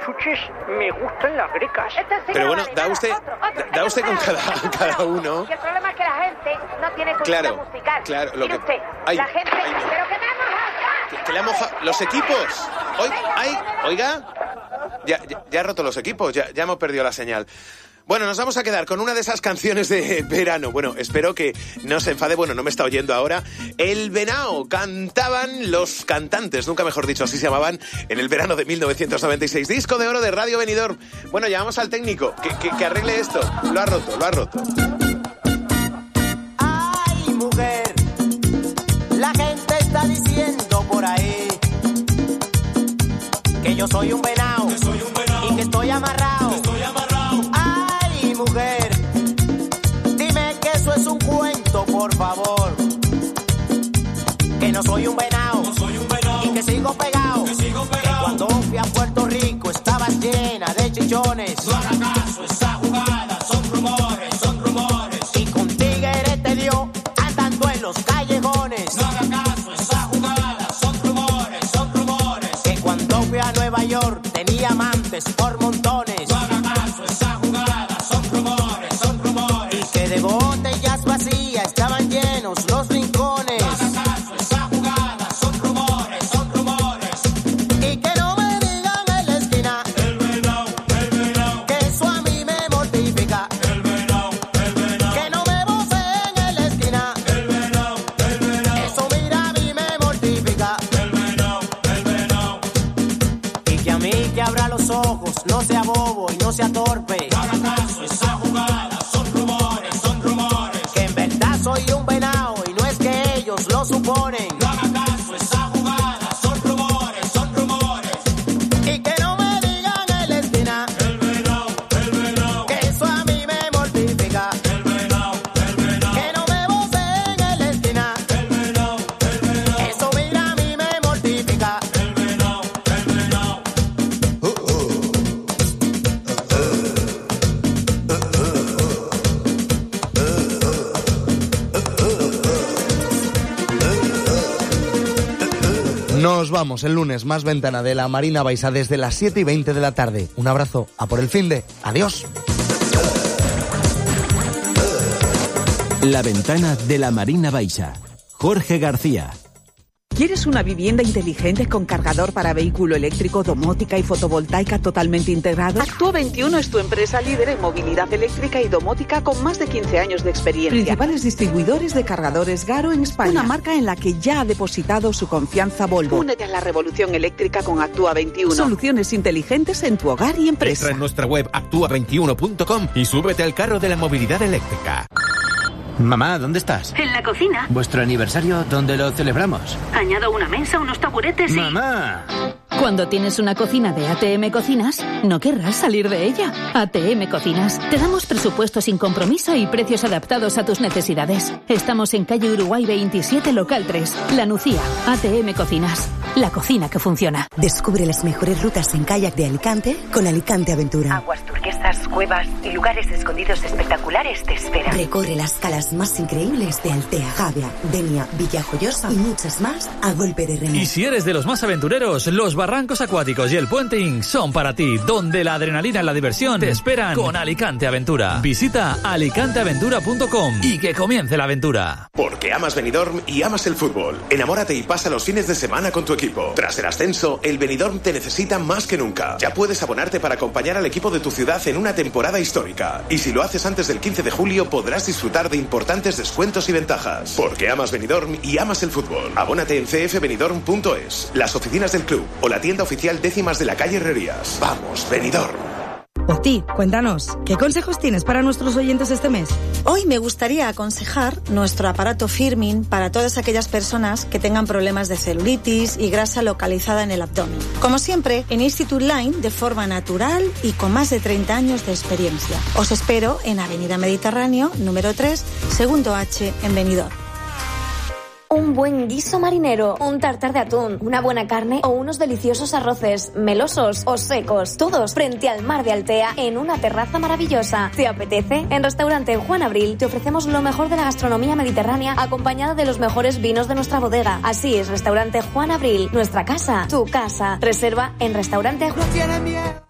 chuches me gustan las grecas. Pero bueno, da usted con cada uno. Y el problema es que la gente no tiene cultura musical. Claro, Mire usted, la gente... ¿Pero qué me ha mojado? Que le ha mojado los equipos. Oiga. Ya ha roto los equipos, ya hemos perdido la señal. Bueno, nos vamos a quedar con una de esas canciones de verano. Bueno, espero que no se enfade. Bueno, no me está oyendo ahora. El Venao cantaban los cantantes, nunca mejor dicho, así se llamaban, en el verano de 1996. Disco de oro de Radio Benidorm. Bueno, llamamos al técnico que arregle esto. Lo ha roto. Ay, mujer, la gente está diciendo por ahí que yo soy un venao y que estoy amarrado. Mujer, dime que eso es un cuento, por favor. Que no soy un venao, y que sigo pegado. Que cuando fui a Puerto Rico estabas llena de chichones. No haga caso, esa jugada son rumores. Y con tigres te dio andando en los callejones. No haga caso, esa jugada son rumores. Que cuando fui a Nueva York tenía amantes por montones. No haga caso, esa jugada son rumores. Y que de botellas vacías estaban llenos los rincones. No haga caso, esa jugada son rumores. Y que no me digan en la esquina el venao, que eso a mí me mortifica. El venao, que no me voceen en la esquina el venao, eso mira a mí me mortifica. El venao. Y que a mí que abra los ojos, no sea bobo y no sea torpe. No haga caso, esa jugada son rumores. Que en verdad soy un venao y no es que ellos lo suponen. No haga caso, esa jugada son rumores. Y que no me digan en la esquina el venao, que eso a mí me mortifica. El venao, que no me voceen en la esquina el venao, eso mira a mí me mortifica. El venao. Nos vamos el lunes, más ventana de la Marina Baixa desde las 7:20 de la tarde. Un abrazo, a por el finde. Adiós. La ventana de la Marina Baixa. Jorge García. ¿Quieres una vivienda inteligente con cargador para vehículo eléctrico, domótica y fotovoltaica totalmente integrados? Actúa 21 es tu empresa líder en movilidad eléctrica y domótica con más de 15 años de experiencia. Principales distribuidores de cargadores Garo en España. Una marca en la que ya ha depositado su confianza Volvo. Únete a la revolución eléctrica con Actúa 21. Soluciones inteligentes en tu hogar y empresa. Entra en nuestra web actua21.com y súbete al carro de la movilidad eléctrica. Mamá, ¿dónde estás? En la cocina. ¿Vuestro aniversario dónde lo celebramos? Añado una mesa, unos taburetes y... ¡Mamá! Cuando tienes una cocina de ATM Cocinas, no querrás salir de ella. ATM Cocinas. Te damos presupuesto sin compromiso y precios adaptados a tus necesidades. Estamos en calle Uruguay 27, local 3, La Nucía. ATM Cocinas. La cocina que funciona. Descubre las mejores rutas en kayak de Alicante con Alicante Aventura. Aguas turquesas, cuevas y lugares escondidos espectaculares te esperan. Recorre las calas más increíbles de Altea, Javia, Denia, Villajoyosa y muchas más a golpe de remo. Y si eres de los más aventureros, los barrancos acuáticos y el puenting son para ti, donde la adrenalina y la diversión te esperan con Alicante Aventura. Visita alicanteaventura.com y que comience la aventura. Porque amas Benidorm y amas el fútbol. Enamórate y pasa los fines de semana con tu equipo. Tras el ascenso, el Benidorm te necesita más que nunca. Ya puedes abonarte para acompañar al equipo de tu ciudad en una temporada histórica. Y si lo haces antes del 15 de julio, podrás disfrutar de importantes descuentos y ventajas. Porque amas Benidorm y amas el fútbol. Abónate en cfbenidorm.es, las oficinas del club o la tienda oficial Décimas de la calle Herrerías. ¡Vamos, Benidorm! Oti, cuéntanos, ¿qué consejos tienes para nuestros oyentes este mes? Hoy me gustaría aconsejar nuestro aparato Firmin para todas aquellas personas que tengan problemas de celulitis y grasa localizada en el abdomen. Como siempre, en Institute Line, de forma natural y con más de 30 años de experiencia. Os espero en Avenida Mediterráneo, número 3, segundo H, en Benidorm. Un buen guiso marinero, un tartar de atún, una buena carne o unos deliciosos arroces, melosos o secos, todos frente al mar de Altea en una terraza maravillosa. ¿Te apetece? En Restaurante Juan Abril te ofrecemos lo mejor de la gastronomía mediterránea acompañada de los mejores vinos de nuestra bodega. Así es, Restaurante Juan Abril, nuestra casa, tu casa. Reserva en Restaurante Juan Abril.